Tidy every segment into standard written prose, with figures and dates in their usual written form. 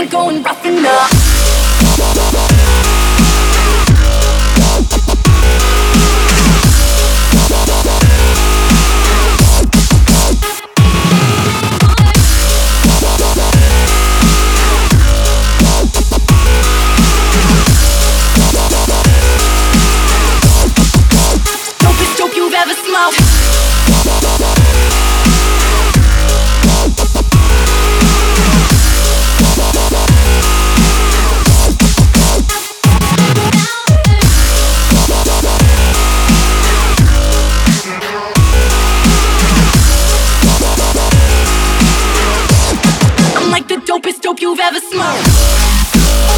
ain't going rough enough. Dopest dope you've ever smoked. I'm like the dopest dope you've ever smoked.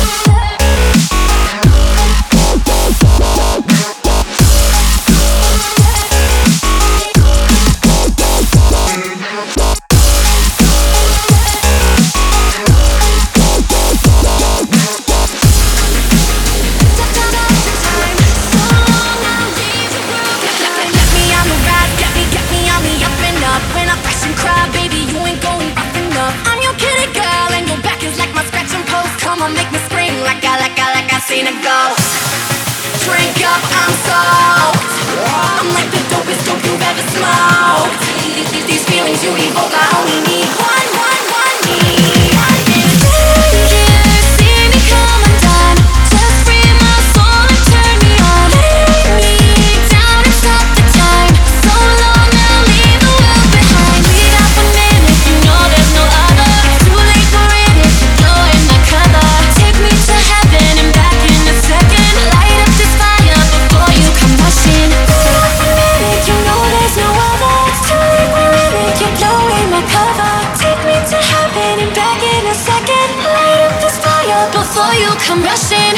Make me scream like I seen a ghost. Drink up, I'm soaked. I'm like the dopest dope you've ever smoked. These feelings you evoke, I only need one need. Strangers see me come undone. Just free my soul and turn me on. Lay me down and stop the time. So long I'll leave the world behind. We got 1 minute, you know there's no other. Too late for it if you're in my cover. Take me to heaven and back in a second. Light up this fire before you come rushing. We got 1 minute, you know there's no other. It's too late for it if you're in my cover. Take me to heaven and back in a second. Light up this fire before you come rushing.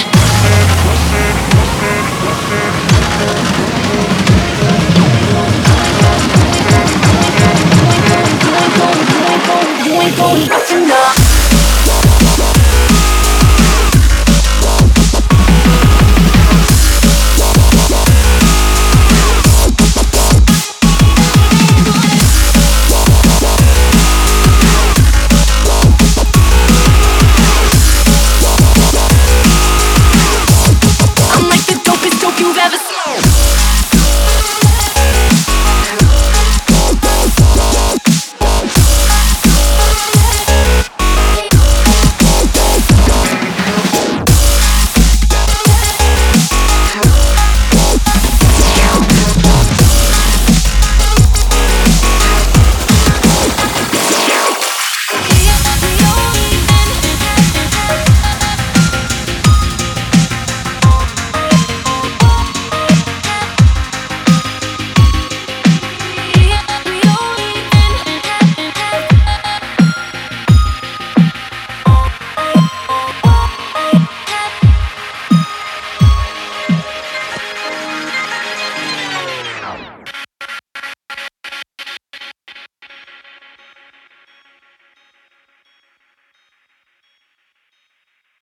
You ain't going rushing.